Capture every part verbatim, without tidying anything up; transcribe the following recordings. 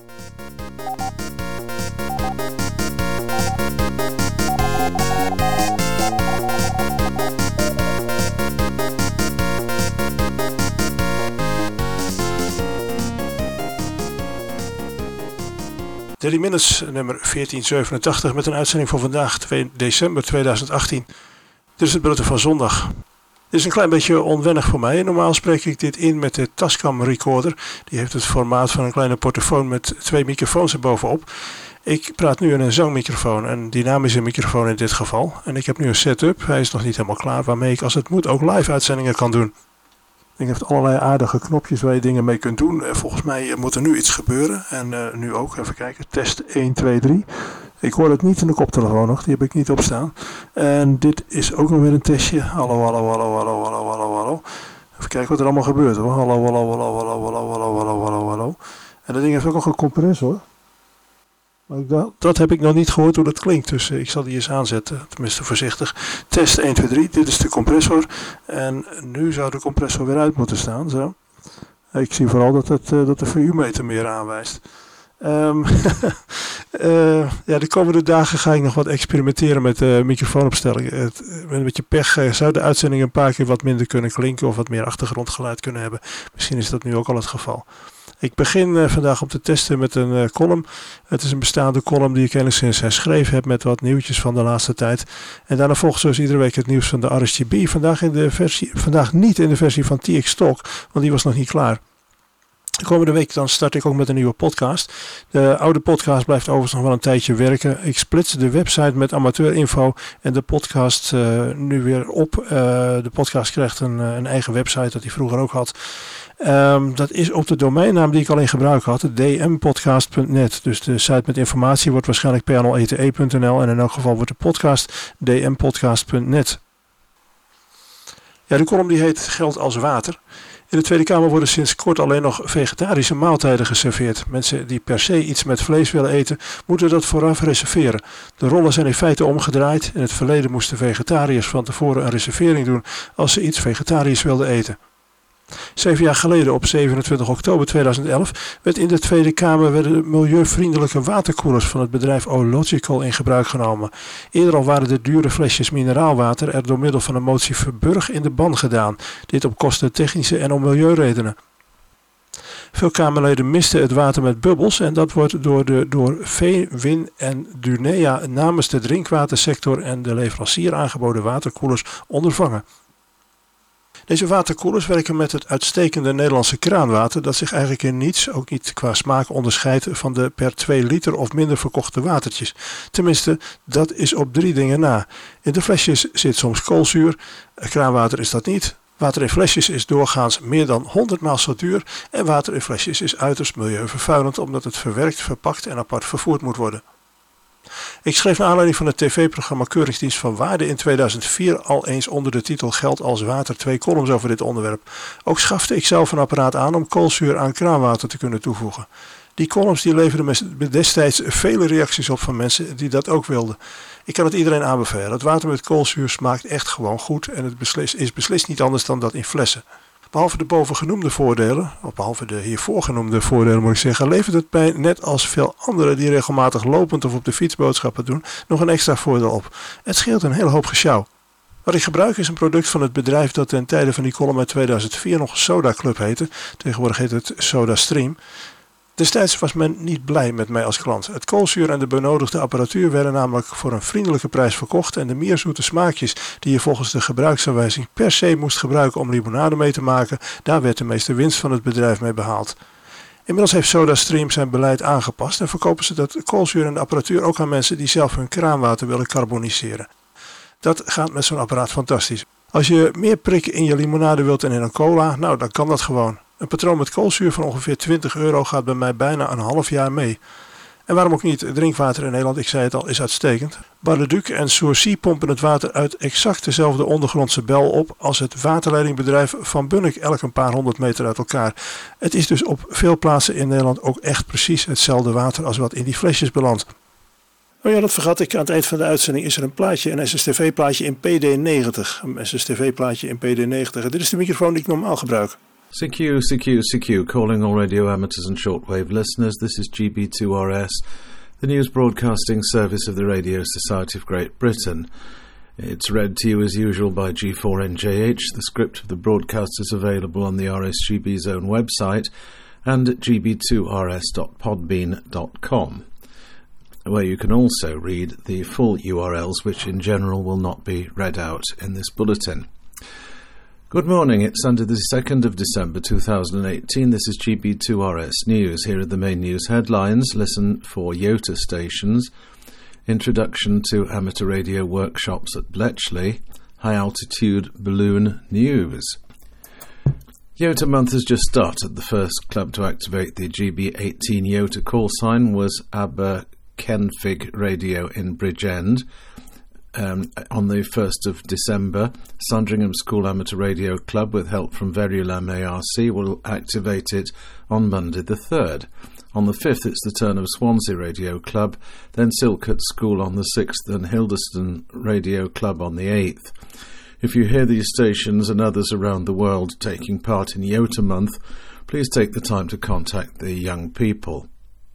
Daily Minutes nummer veertien zevenentachtig met een uitzending van vandaag, twee december tweeduizend achttien. Dit is het bulletin van zondag. Dit is een klein beetje onwennig voor mij. Normaal spreek ik dit in met de Tascam recorder. Die heeft het formaat van een kleine portofoon met twee microfoons erbovenop. Ik praat nu in een zangmicrofoon, een dynamische microfoon in dit geval. En ik heb nu een setup, hij is nog niet helemaal klaar, waarmee ik als het moet ook live uitzendingen kan doen. Ik heb allerlei aardige knopjes waar je dingen mee kunt doen. Volgens mij moet er nu iets gebeuren. En uh, nu ook, even kijken, test een, twee, drie. Ik hoor het niet in de koptelefoon nog, die heb ik niet op staan. En dit is ook nog weer een testje. Hallo, hallo, hallo, hallo, hallo, hallo, hallo. Even kijken wat er allemaal gebeurt hoor. Hallo, hallo, hallo, hallo, hallo, hallo, hallo, hallo, hallo. En dat ding heeft ook nog een compressor. Maar dat, dat heb ik nog niet gehoord hoe dat klinkt, dus ik zal die eens aanzetten, tenminste voorzichtig. Test een, twee, drie, dit is de compressor. En nu zou de compressor weer uit moeten staan, zo. Ik zie vooral dat, het, dat de V U-meter meer aanwijst. Um, uh, ja, de komende dagen ga ik nog wat experimenteren met uh, microfoonopstellingen. Het, met een beetje pech uh, zou de uitzending een paar keer wat minder kunnen klinken of wat meer achtergrondgeluid kunnen hebben. Misschien is dat nu ook al het geval. Ik begin uh, vandaag om te testen met een uh, column. Het is een bestaande column die ik enigszins herschreven heb met wat nieuwtjes van de laatste tijd. En daarna volgt zoals iedere week het nieuws van de R S G B. Vandaag, in de versie, vandaag niet in de versie van T X Talk, want die was nog niet klaar. De komende week dan start ik ook met een nieuwe podcast. De oude podcast blijft overigens nog wel een tijdje werken. Ik splits de website met amateurinfo en de podcast uh, nu weer op. Uh, de podcast krijgt een, een eigen website dat hij vroeger ook had. Um, dat is op de domeinnaam die ik al in gebruik had, d m podcast punt net. Dus de site met informatie wordt waarschijnlijk p n l e t e punt n l en in elk geval wordt de podcast d m podcast punt net. Ja, de column die heet Geld als water. In de Tweede Kamer worden sinds kort alleen nog vegetarische maaltijden geserveerd. Mensen die per se iets met vlees willen eten, moeten dat vooraf reserveren. De rollen zijn in feite omgedraaid. In het verleden moesten vegetariërs van tevoren een reservering doen als ze iets vegetarisch wilden eten. Zeven jaar geleden, op zevenentwintig oktober tweeduizend elf, werd in de Tweede Kamer werden milieuvriendelijke waterkoelers van het bedrijf O-Logical in gebruik genomen. Eerder al waren de dure flesjes mineraalwater er door middel van een motie Verburg in de ban gedaan. Dit op kosten technische en om milieuredenen. Veel Kamerleden misten het water met bubbels en dat wordt door de door Veen, Win en Dunea namens de drinkwatersector en de leverancier aangeboden waterkoelers ondervangen. Deze waterkoelers werken met het uitstekende Nederlandse kraanwater dat zich eigenlijk in niets, ook niet qua smaak, onderscheidt van de per twee liter of minder verkochte watertjes. Tenminste, dat is op drie dingen na. In de flesjes zit soms koolzuur, kraanwater is dat niet. Water in flesjes is doorgaans meer dan honderd maal zo duur en water in flesjes is uiterst milieuvervuilend omdat het verwerkt, verpakt en apart vervoerd moet worden. Ik schreef naar aanleiding van het tv-programma Keuringsdienst van Waarde in tweeduizend vier al eens onder de titel Geld als water twee columns over dit onderwerp. Ook schafte ik zelf een apparaat aan om koolzuur aan kraanwater te kunnen toevoegen. Die columns die leverden destijds vele reacties op van mensen die dat ook wilden. Ik kan het iedereen aanbevelen. Het water met koolzuur smaakt echt gewoon goed en het beslis, is beslist niet anders dan dat in flessen. Behalve de bovengenoemde voordelen, of behalve de hiervoor genoemde voordelen moet ik zeggen, levert het mij net als veel anderen die regelmatig lopend of op de fiets boodschappen doen, nog een extra voordeel op. Het scheelt een hele hoop gesjouw. Wat ik gebruik is een product van het bedrijf dat ten tijde van die column uit tweeduizend vier nog Soda Club heette. Tegenwoordig heet het Soda Stream. Destijds was men niet blij met mij als klant. Het koolzuur en de benodigde apparatuur werden namelijk voor een vriendelijke prijs verkocht en de mierzoete smaakjes die je volgens de gebruiksaanwijzing per se moest gebruiken om limonade mee te maken, daar werd de meeste winst van het bedrijf mee behaald. Inmiddels heeft SodaStream zijn beleid aangepast en verkopen ze dat koolzuur en de apparatuur ook aan mensen die zelf hun kraanwater willen carboniseren. Dat gaat met zo'n apparaat fantastisch. Als je meer prikken in je limonade wilt en in een cola, nou dan kan dat gewoon. Een patroon met koolzuur van ongeveer twintig euro gaat bij mij bijna een half jaar mee. En waarom ook niet, drinkwater in Nederland, ik zei het al, is uitstekend. Bar-le-Duc en Sourcy pompen het water uit exact dezelfde ondergrondse bel op als het waterleidingbedrijf Van Bunnik elk een paar honderd meter uit elkaar. Het is dus op veel plaatsen in Nederland ook echt precies hetzelfde water als wat in die flesjes belandt. Oh ja, dat vergat ik. Aan het eind van de uitzending is er een plaatje, een S S T V-plaatje in P D negentig. Een S S T V-plaatje in P D negentig. En dit is de microfoon die ik normaal gebruik. C Q, C Q, C Q, calling all radio amateurs and shortwave listeners. This is G B two R S, the news broadcasting service of the Radio Society of Great Britain. It's read to you as usual by G four N J H. The script of the broadcast is available on the R S G B's own website and at g b two r s dot podbean dot com, where you can also read the full U R Ls, which in general will not be read out in this bulletin. Good morning, it's Sunday the second of December two thousand eighteen. This is G B two R S News. Here are the main news headlines. Listen for YOTA stations. Introduction to amateur radio workshops at Bletchley. High altitude balloon news. YOTA month has just started. The first club to activate the G B eighteen YOTA call sign was Aberkenfig Radio in Bridgend. Um, on the first of December, Sandringham School Amateur Radio Club, with help from Verulam A R C, will activate it on Monday the third. On the fifth, it's the turn of Swansea Radio Club, then Silkett School on the sixth and Hildeston Radio Club on the eighth. If you hear these stations and others around the world taking part in YOTA month, please take the time to contact the young people.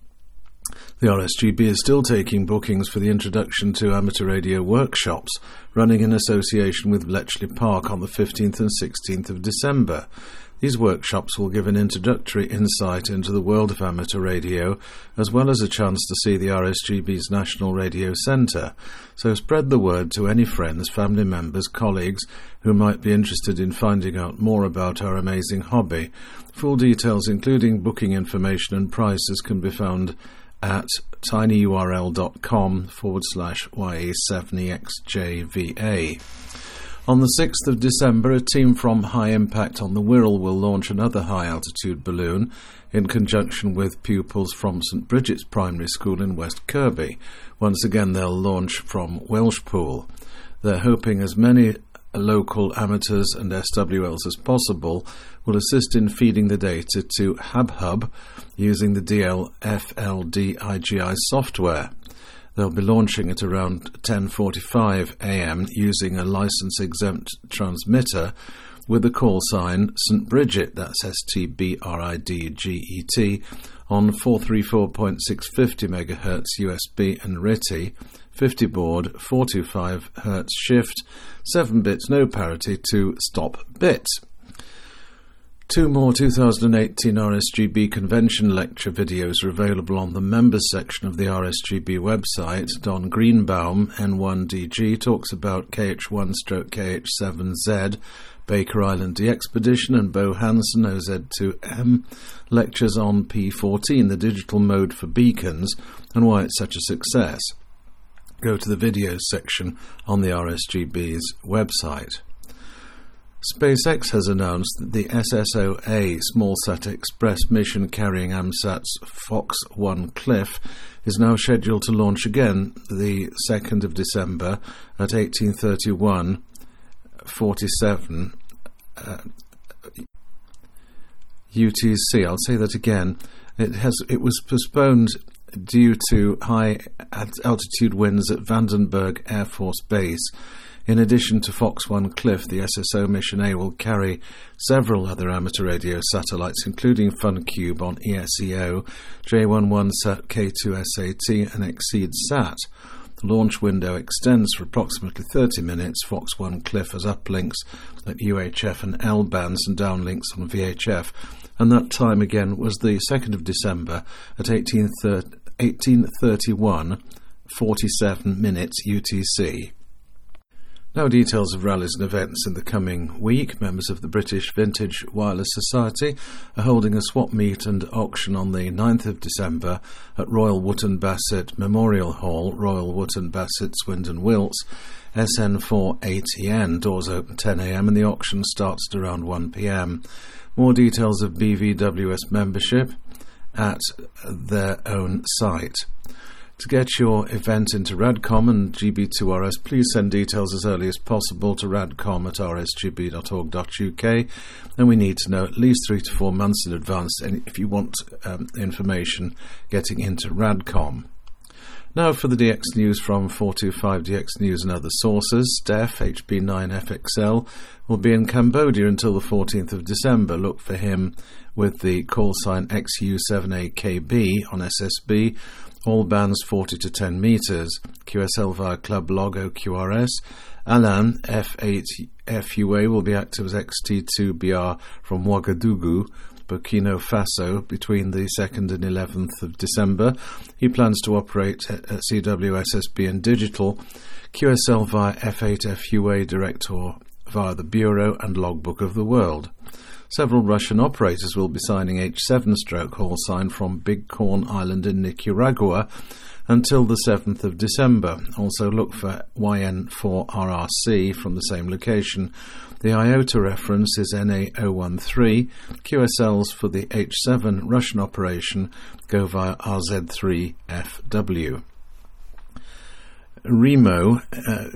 The R S G B is still taking bookings for the Introduction to Amateur Radio workshops, running in association with Bletchley Park on the fifteenth and sixteenth of December. These workshops will give an introductory insight into the world of amateur radio, as well as a chance to see the R S G B's National Radio Centre. So spread the word to any friends, family members, colleagues who might be interested in finding out more about our amazing hobby. Full details, including booking information and prices, can be found at tinyurl.com forward slash YE7EXJVA. On the sixth of December, a team from High Impact on the Wirral will launch another high-altitude balloon in conjunction with pupils from St Bridget's Primary School in West Kirby. Once again, they'll launch from Welshpool. They're hoping as many local amateurs and S W Ls as possible will assist in feeding the data to HabHub using the D L F L D I G I software. They'll be launching at around ten forty-five a m using a license-exempt transmitter with the call sign St Bridget, that's S T B R I D G E T, on four thirty-four point six five zero megahertz U S B and R T I, fifty baud, four twenty-five hertz shift, seven bits no parity to stop bit. Two more two thousand eighteen R S G B convention lecture videos are available on the members section of the R S G B website. Don Greenbaum, N one D G, talks about K H one stroke K H seven Z, Baker Island De-Expedition, and Bo Hansen, O Z two M, lectures on P fourteen, the digital mode for beacons, and why it's such a success. Go to the videos section on the R S G B's website. SpaceX has announced that the S S O A SmallSat Express mission carrying AMSAT's Fox one Cliff is now scheduled to launch again the second of December at eighteen thirty-one forty-seven uh, U T C. I'll say that again. It has it was postponed due to high altitude winds at Vandenberg Air Force Base. In addition to Fox one Cliff, the S S O Mission A will carry several other amateur radio satellites, including FunCube on E S E O, J eleven Sat K two S A T, and Exceed Sat. The launch window extends for approximately thirty minutes. Fox one Cliff has uplinks at U H F and L bands and downlinks on V H F, and that time again was the second of December at eighteen thirty-one forty-seven minutes U T C. Now details of rallies and events in the coming week. Members of the British Vintage Wireless Society are holding a swap meet and auction on the ninth of December at Royal Wootton Bassett Memorial Hall, Royal Wootton Bassett, Swindon Wilts, S N four eight E N. Doors open ten a m and the auction starts at around one p m. More details of B V W S membership at their own site. To get your event into Radcom and G B two R S, please send details as early as possible to radcom at r s g b dot org dot u k, and we need to know at least three to four months in advance if you want um, information getting into Radcom. Now for the D X news from four two five D X News and other sources. D E F H B nine F X L will be in Cambodia until the fourteenth of December. Look for him with the call sign X U seven A K B on S S B. All bands forty to ten metres. Q S L via Club Log O Q R S. Alan F eight F U A will be active as X T two B R from Ouagadougou, Burkina Faso, between the second and eleventh of December. He plans to operate at C W S S B and Digital. Q S L via F eight F U A direct or via the Bureau and Logbook of the World. Several Russian operators will be signing H seven stroke call sign from Big Corn Island in Nicaragua until the seventh of December. Also look for Y N four R R C from the same location. The I O T A reference is N A zero one three. Q S Ls for the H seven Russian operation go via R Z three F W. Remo uh,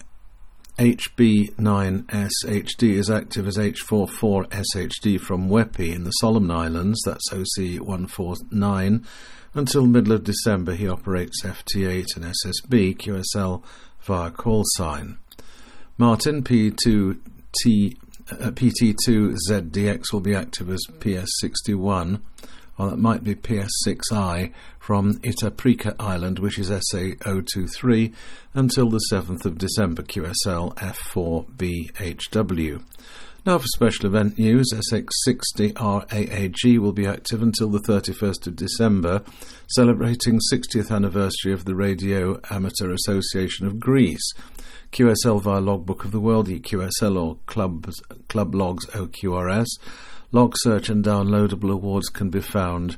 H B nine S H D is active as H forty-four S H D from Wepi in the Solomon Islands, that's O C one forty-nine. Until middle of December he operates F T eight and S S B, Q S L via call sign. Martin P two T, uh, P T two Z D X will be active as P S sixty-one, or that might be P S six I, from Itaprica Island, which is S A zero two three, until the seventh of December, Q S L F four B H W. Now for special event news, S X sixty R A A G will be active until the thirty-first of December, celebrating sixtieth anniversary of the Radio Amateur Association of Greece. Q S L via Logbook of the World, E Q S L or Club, Club Logs O Q R S. Log search and downloadable awards can be found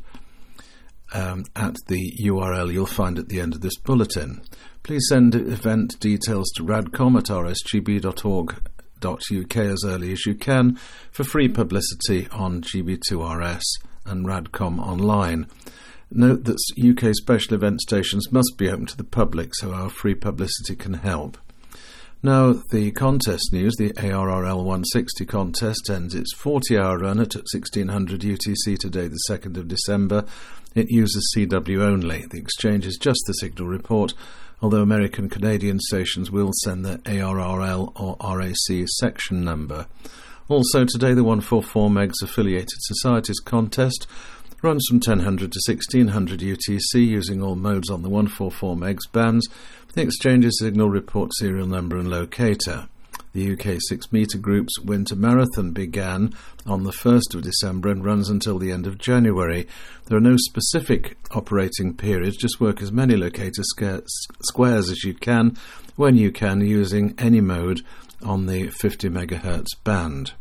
um, at the U R L you'll find at the end of this bulletin. Please send event details to radcom at r s g b dot org dot u k as early as you can for free publicity on G B two R S and Radcom Online. Note that U K special event stations must be open to the public, so our free publicity can help. Now, the contest news. The A R R L one sixty contest ends its forty-hour run at sixteen hundred U T C today, the second of December. It uses C W only. The exchange is just the signal report, although American Canadian stations will send their A R R L or R A C section number. Also today, the one forty-four megs Affiliated Societies contest runs from ten hundred to sixteen hundred U T C using all modes on the one forty-four megs bands. The exchange's signal report serial number and locator. The U K six metre group's winter marathon began on the first of December and runs until the end of January. There are no specific operating periods, just work as many locator squares as you can, when you can, using any mode on the fifty megahertz band.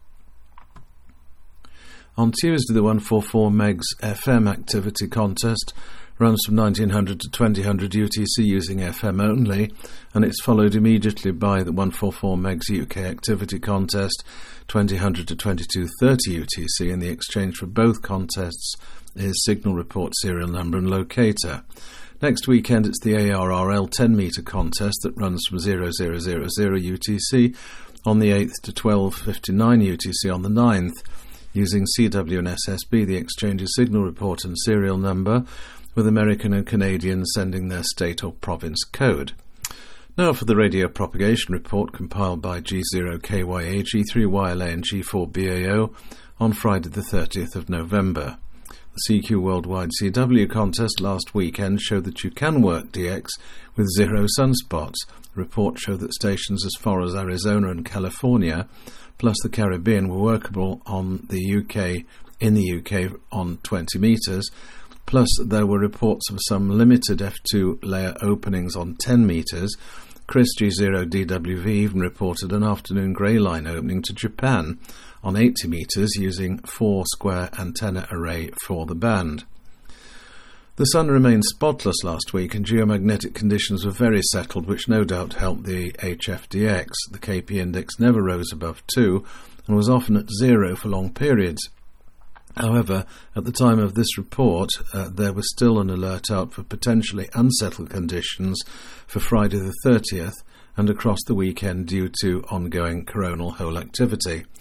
On Tuesday, the one forty-four megs F M activity contest runs from nineteen hundred to twenty hundred U T C using F M only, and it's followed immediately by the one forty-four megs U K activity contest, twenty hundred to twenty-two thirty U T C, and the exchange for both contests is signal report serial number and locator. Next weekend it's the A R R L ten metre contest that runs from zero zero zero zero U T C on the eighth to twelve fifty-nine U T C on the ninth, using C W and S S B, the exchange's signal report and serial number, with American and Canadians sending their state or province code. Now for the radio propagation report compiled by G zero K Y A, G three Y L A and G four B A O on Friday the thirtieth of November. The C Q Worldwide C W contest last weekend showed that you can work D X with zero sunspots. Reports show that stations as far as Arizona and California, plus the Caribbean, were workable on the U K, in the U K on twenty metres, plus there were reports of some limited F two layer openings on ten metres. Chris G zero D W V even reported an afternoon grey line opening to Japan on eighty metres using four square antenna array for the band. The sun remained spotless last week and geomagnetic conditions were very settled, which no doubt helped the H F D X. The K P index never rose above two and was often at zero for long periods. However, at the time of this report, uh, there was still an alert out for potentially unsettled conditions for Friday the thirtieth and across the weekend due to ongoing coronal hole activity.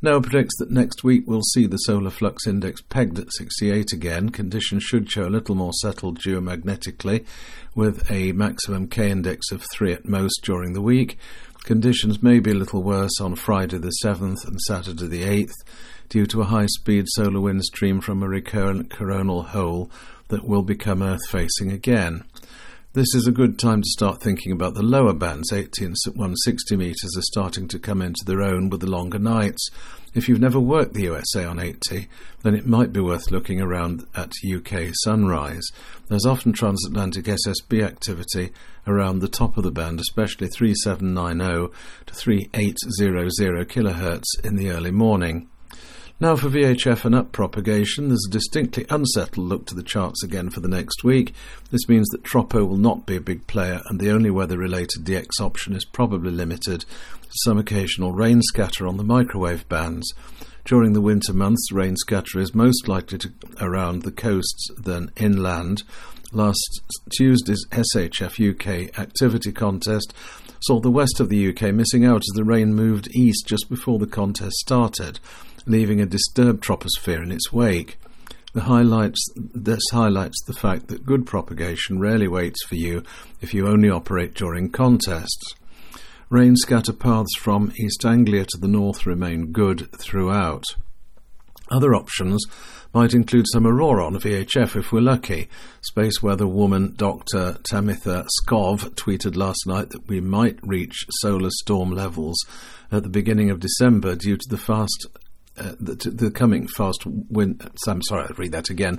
NOAA predicts that next week we'll see the solar flux index pegged at sixty-eight again. Conditions should show a little more settled geomagnetically, with a maximum K index of three at most during the week. Conditions may be a little worse on Friday the seventh and Saturday the eighth, due to a high-speed solar wind stream from a recurrent coronal hole that will become Earth-facing again. This is a good time to start thinking about the lower bands. eighty and one hundred sixty metres are starting to come into their own with the longer nights. If you've never worked the U S A on eighty, then it might be worth looking around at U K sunrise. There's often transatlantic S S B activity around the top of the band, especially three seven nine zero to three eight zero zero kilohertz in the early morning. Now for V H F and up propagation, there's a distinctly unsettled look to the charts again for the next week. This means that Tropo will not be a big player, and the only weather-related D X option is probably limited to some occasional rain scatter on the microwave bands. During the winter months, rain scatter is most likely to around the coasts than inland. Last Tuesday's S H F U K activity contest saw the west of the U K missing out as the rain moved east just before the contest started, leaving a disturbed troposphere in its wake. The highlights, this highlights the fact that good propagation rarely waits for you if you only operate during contests. Rain scatter paths from East Anglia to the north remain good throughout. Other options might include some aurora on V H F if we're lucky. Space weather woman Doctor Tamitha Skov tweeted last night that we might reach solar storm levels at the beginning of December due to the fast Uh, the, the coming fast wind. I'm sorry, I'll read that again.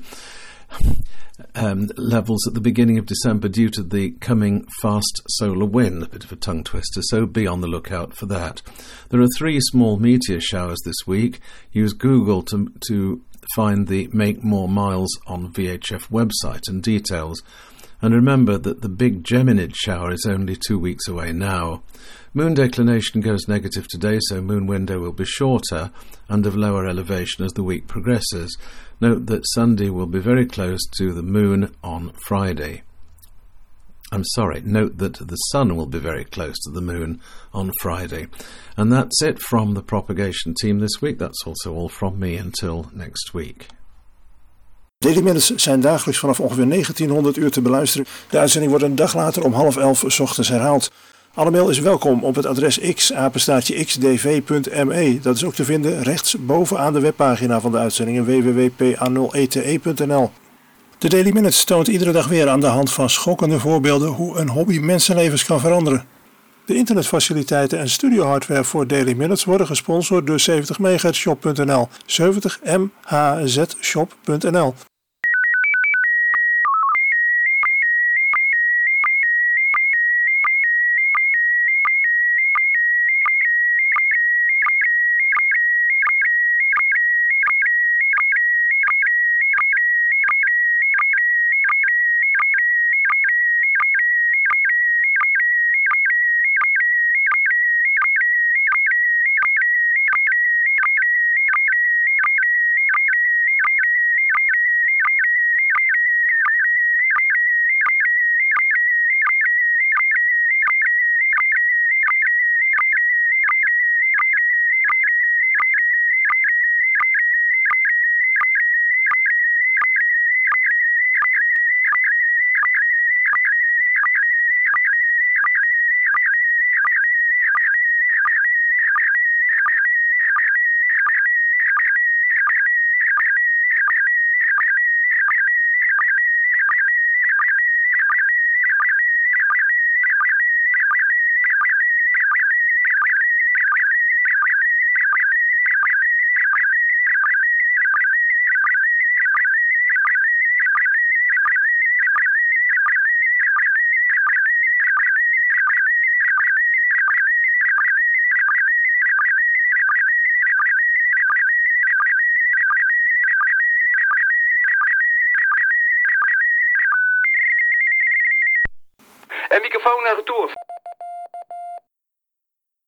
Um, levels at the beginning of December due to the coming fast solar wind. A bit of a tongue twister, so be on the lookout for that. There are three small meteor showers this week. Use Google to to find the Make More Miles on V H F website and details. And remember that the big Geminid shower is only two weeks away now. Moon declination goes negative today, so moon window will be shorter and of lower elevation as the week progresses. Note that Sunday will be very close to the moon on Friday. I'm sorry, note that the sun will be very close to the moon on Friday. And that's it from the propagation team this week. That's also all from me until next week. Daily Minutes zijn dagelijks vanaf ongeveer negentienhonderd uur te beluisteren. De uitzending wordt een dag later om half elf 's ochtends herhaald. Alle mail is welkom op het adres x, apenstaartje x d v punt m e. Dat is ook te vinden rechts bovenaan de webpagina van de uitzendingen w w w punt p a nul e t e punt n l. De Daily Minutes toont iedere dag weer aan de hand van schokkende voorbeelden hoe een hobby mensenlevens kan veranderen. De internetfaciliteiten en studiohardware voor Daily Minutes worden gesponsord door zeventig megahertz shop punt n l. zeventig m h z shop punt n l. En microfoon naar retour.